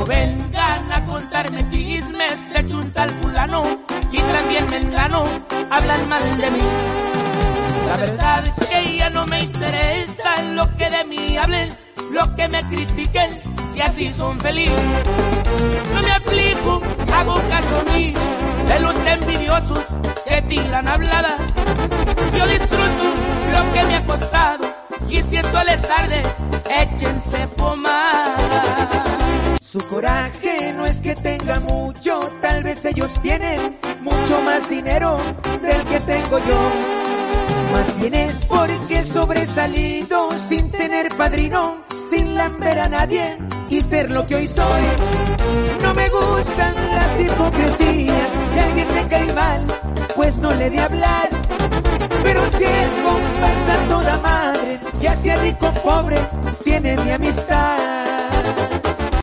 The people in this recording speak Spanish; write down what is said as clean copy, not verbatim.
no vengan a contarme chismes de que un tal fulano y también mengano hablan mal de mí. La verdad es que ya no me interesa lo que de mí hablen, lo que me critiquen, si así son felices. No me aflijo, hago caso omiso de los envidiosos que tiran habladas. Yo disfruto lo que me ha costado y si eso les arde, échense pomada. Su coraje no es que tenga mucho, tal vez ellos tienen mucho más dinero del que tengo yo. Más bien es porque he sobresalido sin tener padrino, sin lamber a nadie y ser lo que hoy soy. No me gustan las hipocresías, si alguien me cae mal, pues no le de hablar. Pero si el compa es a toda madre, ya sea rico o pobre, tiene mi amistad.